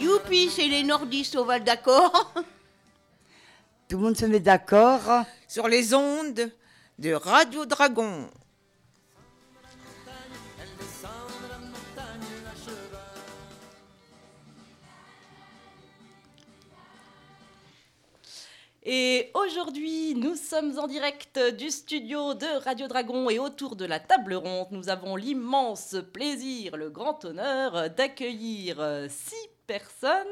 Youpi, c'est les nordistes au Val d'Accord. Tout le monde se met d'accord. Sur les ondes de Radio Dragon. Et aujourd'hui, nous sommes en direct du studio de Radio Dragon et autour de la table ronde, nous avons l'immense plaisir, le grand honneur d'accueillir 6 personnes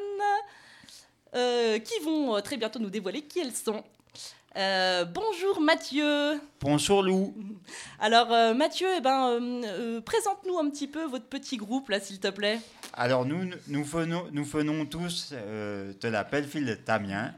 qui vont très bientôt nous dévoiler qui elles sont. Bonjour Mathieu. Bonjour Lou. Alors Mathieu, présente-nous un petit peu votre petit groupe là, s'il te plaît. Alors nous venons tous de la belle ville de Damien.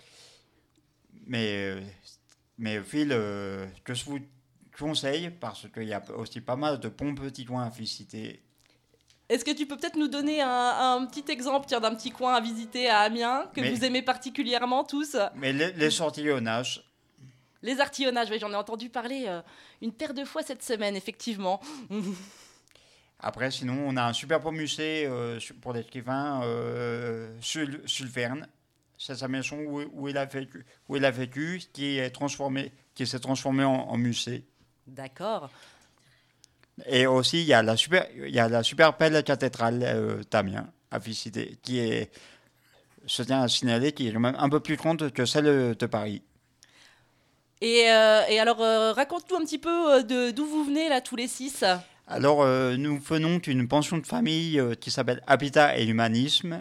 Mais ville que je vous conseille parce qu'il y a aussi pas mal de bons petits coins à visiter. Est-ce que tu peux peut-être nous donner un petit exemple d'un petit coin à visiter à Amiens que vous aimez particulièrement tous? Mais les artillonnages. Les artillonnages, oui, j'en ai entendu parler une paire de fois cette semaine, effectivement. Après, sinon, on a un super beau musée pour l'écrivain Jules Verne. C'est sa maison où il a vécu, qui s'est transformé en musée. D'accord. Et aussi, il y a la super belle cathédrale d'Amiens à visiter, je tiens à signaler, qui est quand même un peu plus grande que celle de Paris. Et alors, raconte-nous un petit peu d'où vous venez, là, tous les 6. Alors, nous venons d'une pension de famille qui s'appelle Habitat et Humanisme.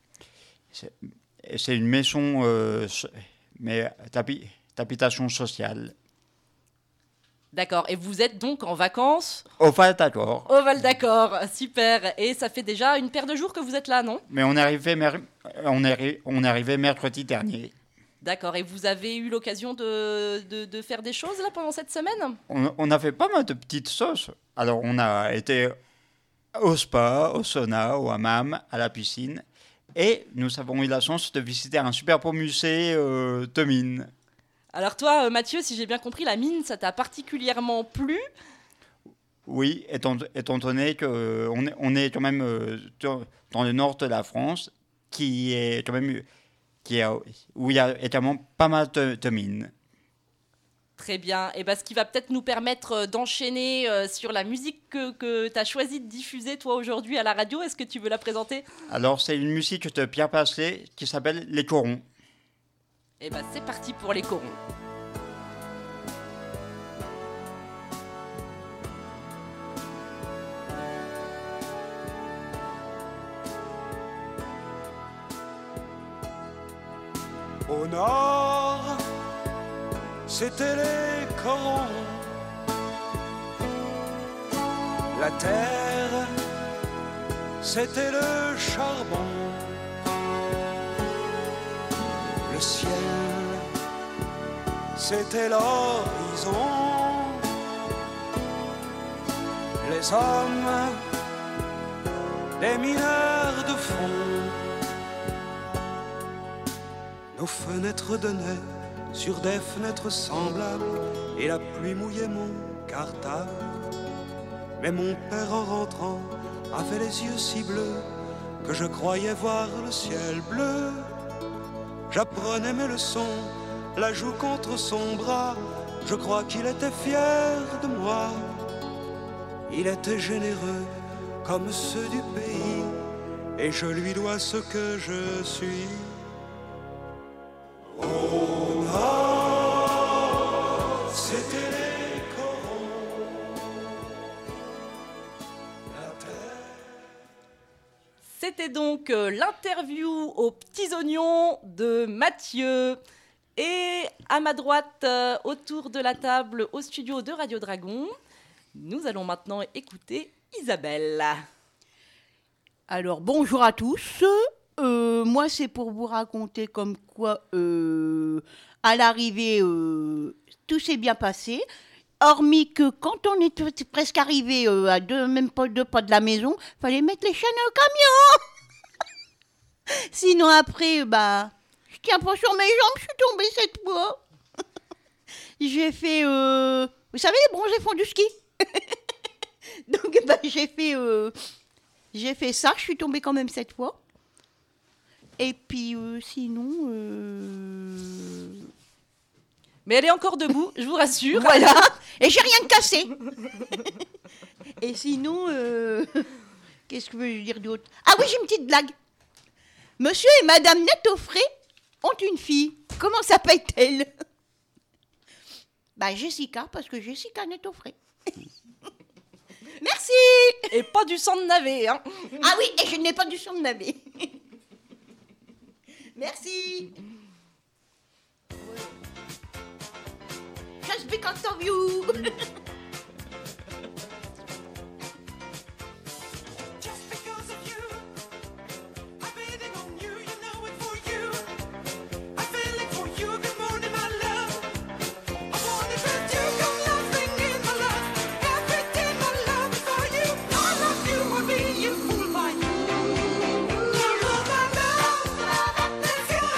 C'est une maison d'habitation sociale. D'accord. Et vous êtes donc en vacances au Val d'Accord. Au Val d'Accord, super. Et ça fait déjà une paire de jours que vous êtes là, non? Mais on est arrivé mercredi dernier. D'accord. Et vous avez eu l'occasion de faire des choses là pendant cette semaine? On a fait pas mal de petites choses. Alors, on a été au spa, au sauna, au hammam, à la piscine. Et nous avons eu la chance de visiter un super beau musée de mines. Alors toi, Mathieu, si j'ai bien compris, la mine, ça t'a particulièrement plu? Oui, étant donné qu'on est quand même dans le nord de la France, où il y a également pas mal de mines. Très bien. Et ce qui va peut-être nous permettre d'enchaîner sur la musique que tu as choisi de diffuser, toi, aujourd'hui, à la radio. Est-ce que tu veux la présenter? Alors, c'est une musique de Pierre Bachelet qui s'appelle Les Corons. Et c'est parti pour Les Corons. Au nord, c'était les corons. La terre, c'était le charbon. Le ciel, c'était l'horizon. Les hommes, des mineurs de fond. Nos fenêtres donnaient sur des fenêtres semblables, et la pluie mouillait mon cartable. Mais mon père, en rentrant, avait les yeux si bleus que je croyais voir le ciel bleu. J'apprenais mes leçons, la joue contre son bras. Je crois qu'il était fier de moi. Il était généreux comme ceux du pays, et je lui dois ce que je suis. Au nord, c'était les corons. La terre. C'était donc l'interview aux petits oignons de Mathieu. Et à ma droite, autour de la table, au studio de Radio Dragon, nous allons maintenant écouter Isabelle. Alors, bonjour à tous. Moi, c'est pour vous raconter comme quoi, à l'arrivée, tout s'est bien passé. Hormis que quand on est presque arrivé à même pas 2 pas de la maison, fallait mettre les chaînes au camion. Sinon, après, je tiens pas sur mes jambes, je suis tombée cette fois. J'ai fait, vous savez, les bronzés font du ski. Donc, j'ai fait ça, je suis tombée quand même cette fois. Et puis sinon... Mais elle est encore debout, je vous rassure. Voilà. Et j'ai rien cassé. Et sinon, qu'est-ce que je veux dire d'autre? Ah oui, j'ai une petite blague. Monsieur et Madame Netoffré ont une fille. Comment s'appelle-t-elle? Bah Jessica, parce que Jessica Netoffré. Merci. Et pas du sang de navet, hein. Ah oui, et je n'ai pas du sang de navet. Merci. Just because of you. Just because of you, I'm waiting on you, you know it for you. I'm feeling for you, good morning, my love. I want it with you, come nothing in my love. Everything my love is for you. I love you, I'm being fooled by you. You are my love, let's go.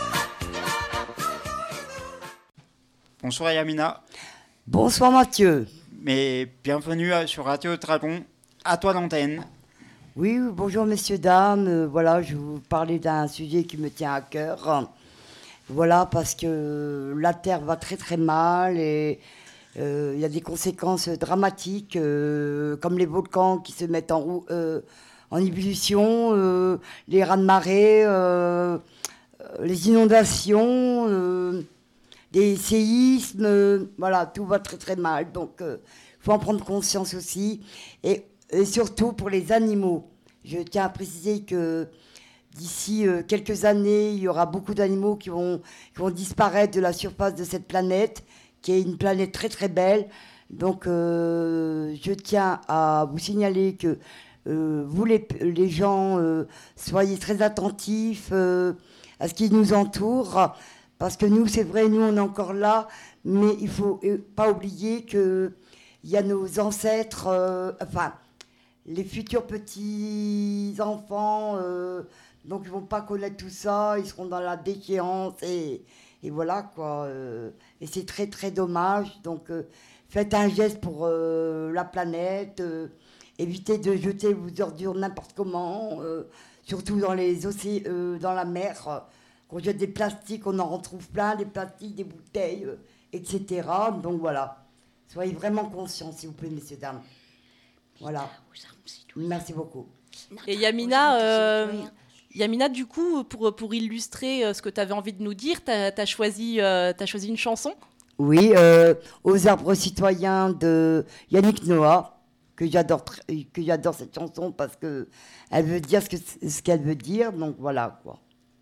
Bonsoir Yamina, Bonsoir Mathieu. mais bienvenue sur Radio Dragon, à toi l'antenne. Oui, bonjour messieurs, dames. Voilà, je vais vous parler d'un sujet qui me tient à cœur. Voilà, parce que la Terre va très très mal et il y a des conséquences dramatiques, comme les volcans qui se mettent en ébullition, les raz-de-marée, les inondations, des séismes, voilà, tout va très très mal. Donc, il faut en prendre conscience aussi. Et surtout pour les animaux. Je tiens à préciser que d'ici quelques années, il y aura beaucoup d'animaux qui vont disparaître de la surface de cette planète, qui est une planète très très belle. Donc, je tiens à vous signaler que vous, les gens, soyez très attentifs à ce qui nous entoure. Parce que nous, c'est vrai, nous, on est encore là, mais il ne faut pas oublier qu'il y a nos ancêtres, enfin, les futurs petits-enfants, donc ils ne vont pas connaître tout ça, ils seront dans la déchéance, et voilà, quoi. Et c'est très, très dommage. Donc, faites un geste pour la planète, évitez de jeter vos ordures n'importe comment, surtout dans les océans, dans la mer. On jette des plastiques, on en retrouve plein, des plastiques, des bouteilles, etc. Donc voilà, soyez vraiment conscients, s'il vous plaît, messieurs, dames. Voilà. Merci beaucoup. Et Yamina, du coup, pour illustrer ce que tu avais envie de nous dire, tu as choisi une chanson. Oui, Aux arbres citoyens de Yannick Noah, que j'adore cette chanson parce qu'elle veut dire ce qu'elle veut dire, donc voilà, quoi.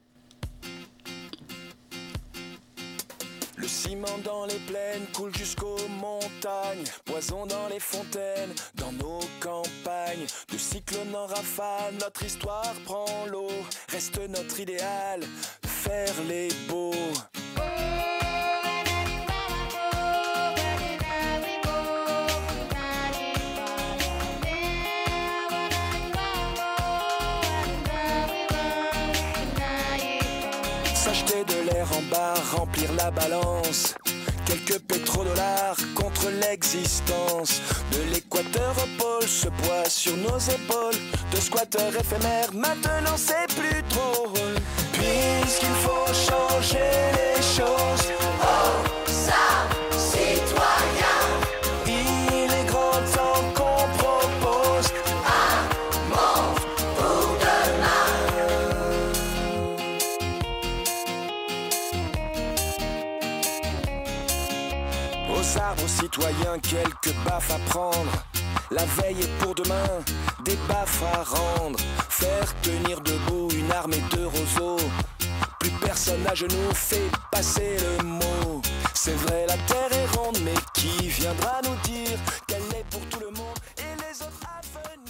Le ciment dans les plaines coule jusqu'aux montagnes, poison dans les fontaines, dans nos campagnes. De cyclone en rafale, notre histoire prend l'eau. Reste notre idéal, faire les beaux. S'acheter de l'air en bar, remplir la balance. Quelques pétrodollars contre l'existence. De l'équateur au pôle, ce poids sur nos épaules. De squatteurs éphémères, maintenant c'est plus drôle. Puisqu'il faut changer les choses. Aux arbres citoyens, il est grand temps qu'on propose un monde pour demain. Aux arbres citoyens, quelques baffes à prendre. La veille est pour demain, des baffes à rendre. Faire tenir debout une armée de roseaux. Plus personne à genoux fait passer le mot. C'est vrai, la terre est ronde, mais qui viendra nous dire qu'elle est pour tout le monde et les autres à venir?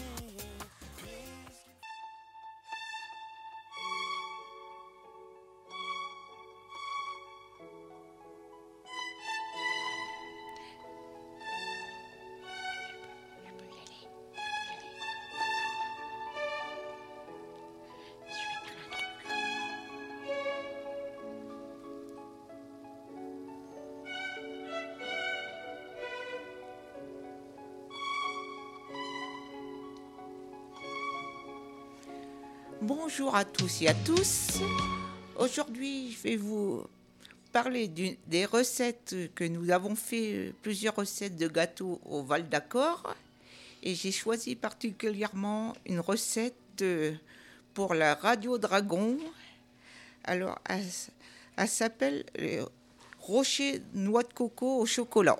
Bonjour à tous et à tous. Aujourd'hui, je vais vous parler des recettes que nous avons fait, plusieurs recettes de gâteaux au Val d'Accord. Et j'ai choisi particulièrement une recette pour la Radio Dragon. Alors, elle s'appelle le rocher noix de coco au chocolat.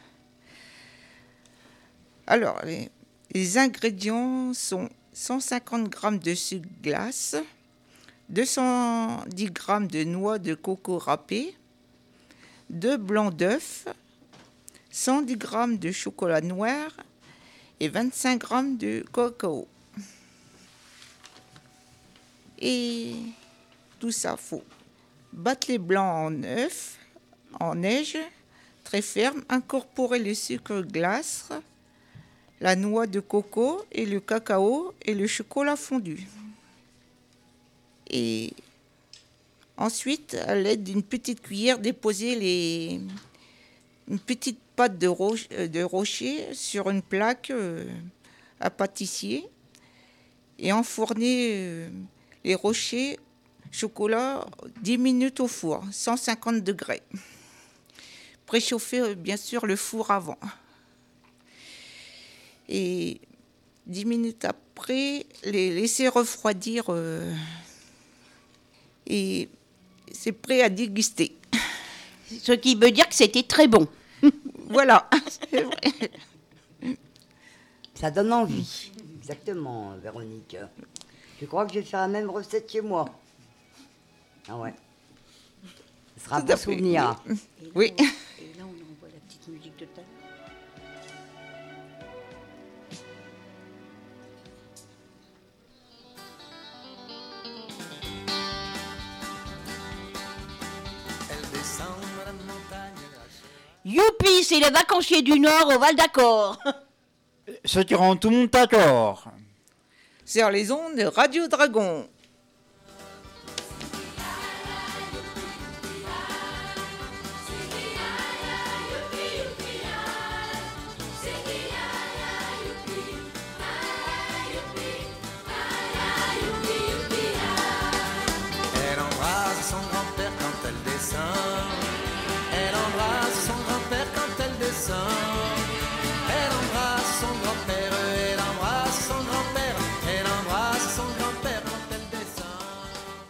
Alors, les ingrédients sont 150 g de sucre glace, 210 g de noix de coco râpée, 2 blancs d'œufs, 110 g de chocolat noir et 25 g de cacao. Et tout ça, faut battre les blancs en œufs, en neige, très ferme, incorporer le sucre glace, la noix de coco et le cacao et le chocolat fondu. Et ensuite, à l'aide d'une petite cuillère, déposer une petite pâte de rocher sur une plaque à pâtissier et enfourner les rochers chocolat 10 minutes au four, 150 degrés. Préchauffer bien sûr le four avant. Et 10 minutes après, les laisser refroidir et c'est prêt à déguster. Ce qui veut dire que c'était très bon. Voilà, c'est vrai. Ça donne envie. Exactement, Véronique. Je crois que je vais faire la même recette chez moi. Ah ouais. Ce sera un Tout bon à fait. souvenir. Oui. Et là, on envoie la petite musique de tout à l'heure. Youpi, c'est les vacanciers du Nord au Val d'Accord. Ce qui rend tout le monde d'accord. Sur les ondes de Radio Dragon. Elle embrasse son grand-père quand elle descend. Elle embrasse son grand-père quand elle descend. Elle embrasse son grand-père, elle embrasse son grand-père. Elle embrasse son grand-père quand elle descend.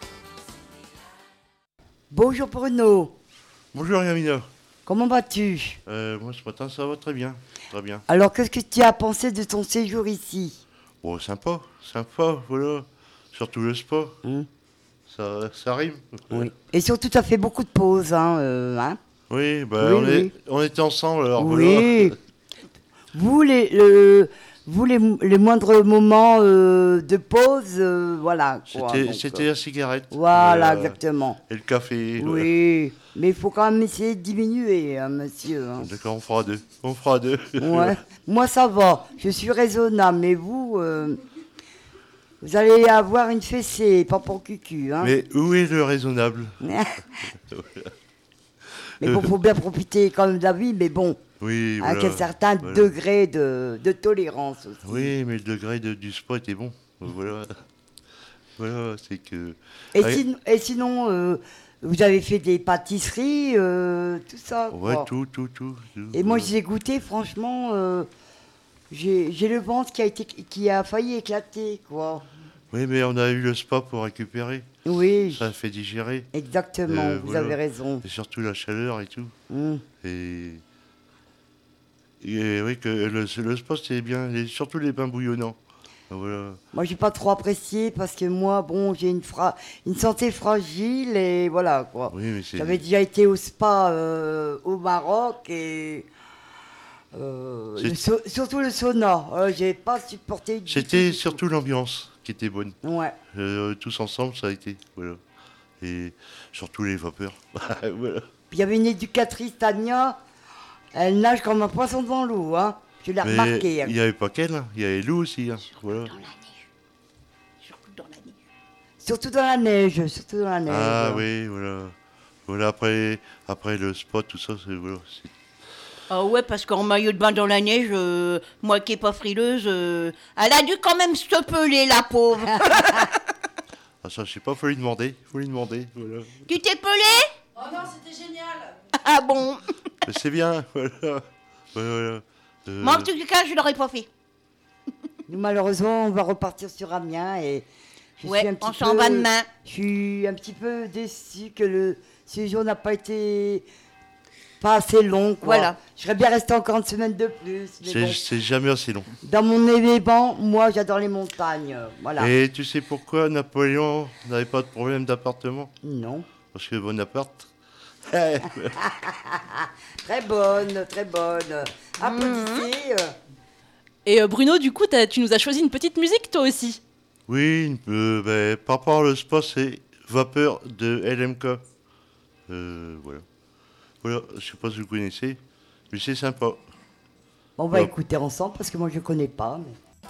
Bonjour Bruno. Bonjour Yamina. Comment vas-tu? Moi ce matin ça va très bien. Très bien. Alors, qu'est-ce que tu as pensé de ton séjour ici? Oh sympa, voilà. Surtout le spa. Ça rime. Oui. Et surtout, tu as fait beaucoup de pauses, hein. Oui, bah Oui, on était ensemble alors Oui. voilà. Vous, les moindres moments de pause, voilà. quoi. C'était la cigarette. Voilà, exactement. Et le café. Oui, mais il faut quand même essayer de diminuer, hein, monsieur. hein. D'accord, on fera deux. Ouais. Moi, ça va. Je suis raisonnable, mais vous, vous allez avoir une fessée, pas pour cucu. Hein. Mais où est le raisonnable? Mais bon, faut bien profiter quand même de la vie, mais bon, Oui, avec voilà. un certain Voilà. degré de tolérance aussi. Oui, mais le degré du spa était bon. Voilà. Voilà, c'est que... Et sinon, vous avez fait des pâtisseries, tout ça. Ouais, quoi. tout. Et moi, j'ai goûté, franchement, j'ai le ventre qui a failli éclater, quoi. Oui, mais on a eu le spa pour récupérer. Oui, Ça fait digérer. exactement, vous voilà. avez raison. Et surtout la chaleur et tout. Mm. Et oui, que le spa, c'était bien. Et surtout les bains bouillonnants. Voilà. Moi, j'ai pas trop apprécié parce que moi, bon, j'ai une santé fragile et voilà, quoi. Oui, mais c'est... J'avais déjà été au spa au Maroc et surtout le sauna. J'ai pas supporté du C'était tout. surtout l'ambiance qui était bonne. Ouais. Tous ensemble, ça a été. Voilà. Et surtout les vapeurs. Voilà. Puis il y avait une éducatrice, Tania. Elle nage comme un poisson dans l'eau, hein. Je l'ai Mais remarqué. il n'y avait pas qu'elle, hein. Il y avait Lou aussi. Hein. Voilà. Dans la neige. Surtout dans la neige. Surtout dans la neige. Surtout dans la neige. Ah oui, voilà. Voilà, après le spot, tout ça, c'est... Voilà, c'est... Ah ouais, parce qu'en maillot de bain dans la neige, moi qui n'ai pas frileuse, elle a dû quand même se peler, la pauvre. Ah, ça, je sais pas, faut lui demander. Voilà. Tu t'es pelé? Oh non, c'était génial. Ah bon? Mais c'est bien, voilà. Voilà. Moi, en tout cas, je l'aurais pas fait. Nous, malheureusement, on va repartir sur Amiens et je suis un Ouais, petit on s'en va demain. Je suis un petit peu déçue que le séjour n'a pas été pas assez long, quoi. Voilà. Je serais bien resté encore une semaine de plus. Mais bon. C'est jamais assez long. Dans mon élément, moi, j'adore les montagnes. Voilà. Et tu sais pourquoi Napoléon n'avait pas de problème d'appartement? Non. Parce que Bonaparte. Très bonne, très bonne. Applaudissez. Et Bruno, du coup, tu nous as choisi une petite musique, toi aussi. Oui, par rapport au spot, c'est Vapeur de LMK. Voilà. Voilà, je sais pas si vous connaissez, mais c'est sympa. On va Ouais. écouter ensemble parce que moi, je connais pas. Mais...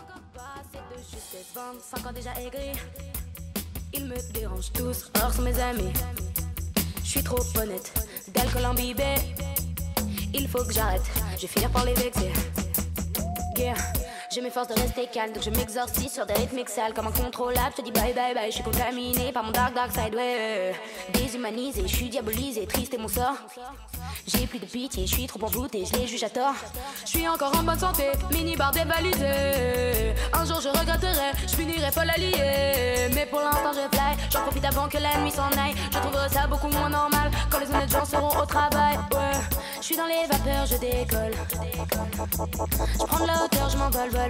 Ils me dérangent tous, or sont mes amis. Je suis trop honnête, d'alcool imbibé. Il faut que j'arrête, je vais finir par les vexer. Yeah. Je m'efforce de rester calme, donc je m'exorcise sur des rythmiques sales comme incontrôlable. Je te dis bye bye bye, je suis contaminé par mon dark side, ouais. Déshumanisé, je suis diabolisé, triste est mon sort. J'ai plus de pitié, je suis trop envoûté, je les juge à tort. Je suis encore en bonne santé, mini-bar dévalisé. Un jour je regretterai, je finirai pas l'allier. Mais pour l'instant je fly, j'en profite avant que la nuit s'en aille. Je trouverai ça beaucoup moins normal quand les honnêtes gens seront au travail, ouais. Je suis dans les vapeurs, je décolle. Je prends de la hauteur, je m'envole, vol.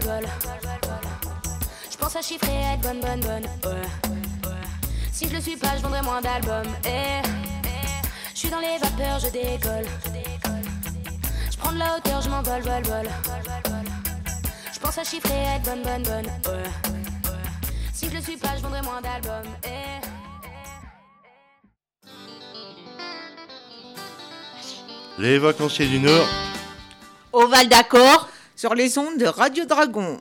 Je pense à chiffrer, être bonne, ouais. Si je le suis pas, je vendrai moins d'albums. Je suis dans les vapeurs, je décolle. Je prends de la hauteur, je m'envole, vol. Je pense à chiffrer, être bonne, ouais. Si je le suis pas, je vendrai moins d'albums. Les vacanciers du Nord. Au Val d'Accord. Sur les ondes de Radio Dragon.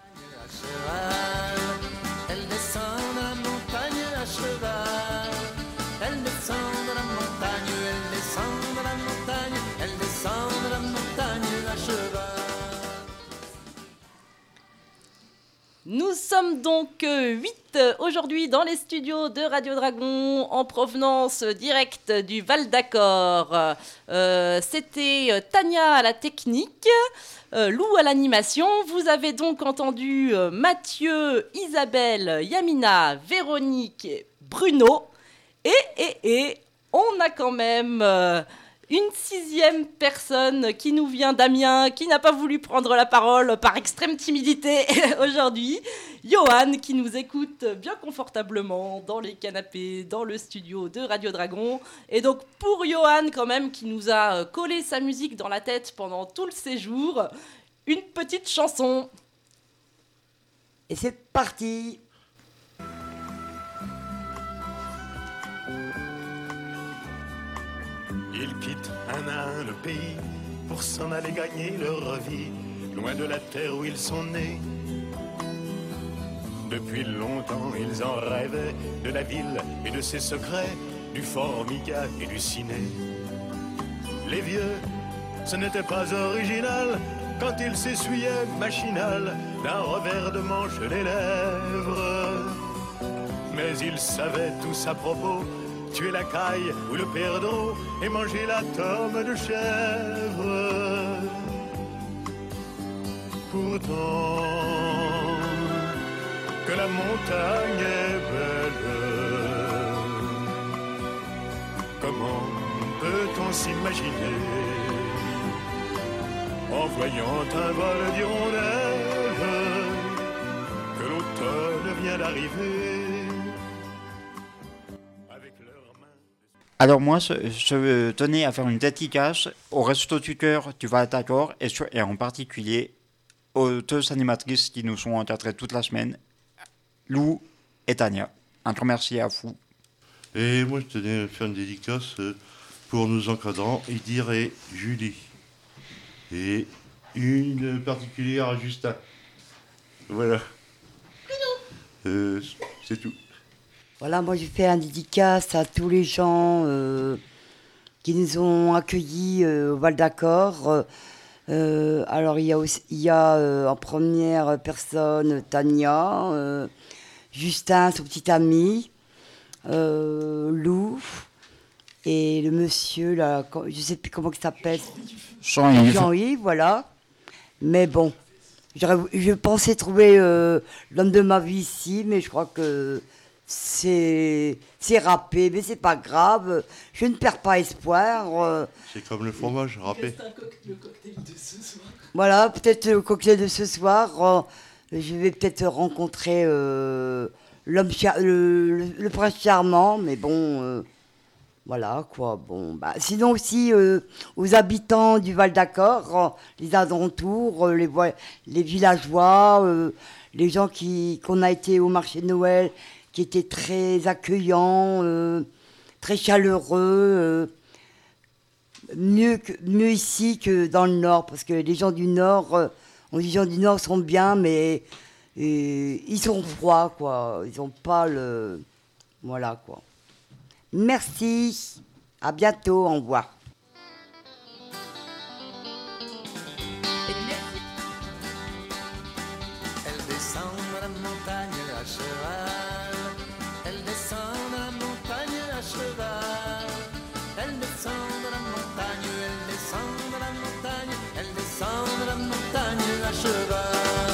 Elle descend de la montagne à cheval. Elle descend de la montagne, elle descend de la montagne, elle descend de la montagne à cheval. Nous sommes donc 8 aujourd'hui dans les studios de Radio Dragon en provenance directe du Val d'Accord. C'était Tania à la technique, Lou à l'animation. Vous avez donc entendu Mathieu, Isabelle, Yamina, Véronique, Bruno. Et on a quand même une 6e personne qui nous vient d'Amiens, qui n'a pas voulu prendre la parole par extrême timidité aujourd'hui. Johan, qui nous écoute bien confortablement dans les canapés, dans le studio de Radio Dragon. Et donc pour Johan quand même, qui nous a collé sa musique dans la tête pendant tout le séjour, une petite chanson. Et c'est parti. Ils quittent un à un le pays pour s'en aller gagner leur vie, loin de la terre où ils sont nés. Depuis longtemps ils en rêvaient de la ville et de ses secrets, du Formica et du ciné. Les vieux, ce n'était pas original quand ils s'essuyaient machinal d'un revers de manche les lèvres. Mais ils savaient tous à propos, tuer la caille ou le perdreau et manger la tome de chèvre. Pourtant, que la montagne est belle, comment peut-on s'imaginer en voyant un vol d'hirondelles que l'automne vient d'arriver? Alors moi, je tenais à faire une dédicace au Resto du Cœur du Val d'Accord et en particulier aux 2 animatrices qui nous sont encadrées toute la semaine, Lou et Tania. Un grand merci à vous. Et moi, je tenais à faire une dédicace pour nos encadrants, Idir et Julie. Et une particulière à Justin. Voilà. C'est tout. Voilà, moi je fais un dédicace à tous les gens qui nous ont accueillis au Val d'Accord. Alors il y a en première personne Tania, Justin, son petit ami, Lou et le monsieur, là, je ne sais plus comment il s'appelle. Jean-Yves. Jean-Yves, voilà. Mais bon, je pensais trouver l'homme de ma vie ici, mais je crois que c'est râpé, mais c'est pas grave. Je ne perds pas espoir. C'est comme le fromage râpé. Le cocktail de ce soir. Voilà, peut-être le cocktail de ce soir. Je vais peut-être rencontrer le prince charmant, mais bon, voilà quoi. Bon, bah, sinon aussi aux habitants du Val d'Accord, les alentours, les villageois, les gens qu'on a été au marché de Noël, qui étaient très accueillants, très chaleureux. Mieux ici que dans le Nord, parce que les gens du Nord, les gens du Nord sont bien, mais ils sont froids, quoi. Ils n'ont pas le... Voilà, quoi. Merci. À bientôt. Au revoir. Elle descend de la montagne à cheval. Elle descend de la montagne à cheval. Elle descend de la montagne, elle descend de la montagne, elle descend de la montagne à cheval.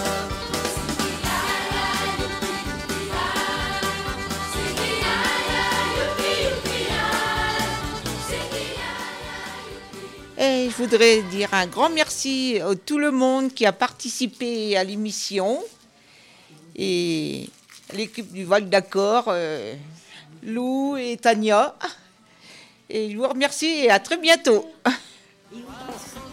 Et je voudrais dire un grand merci à tout le monde qui a participé à l'émission et l'équipe du Val d'Accord, Lou et Tania. Et je vous remercie et à très bientôt.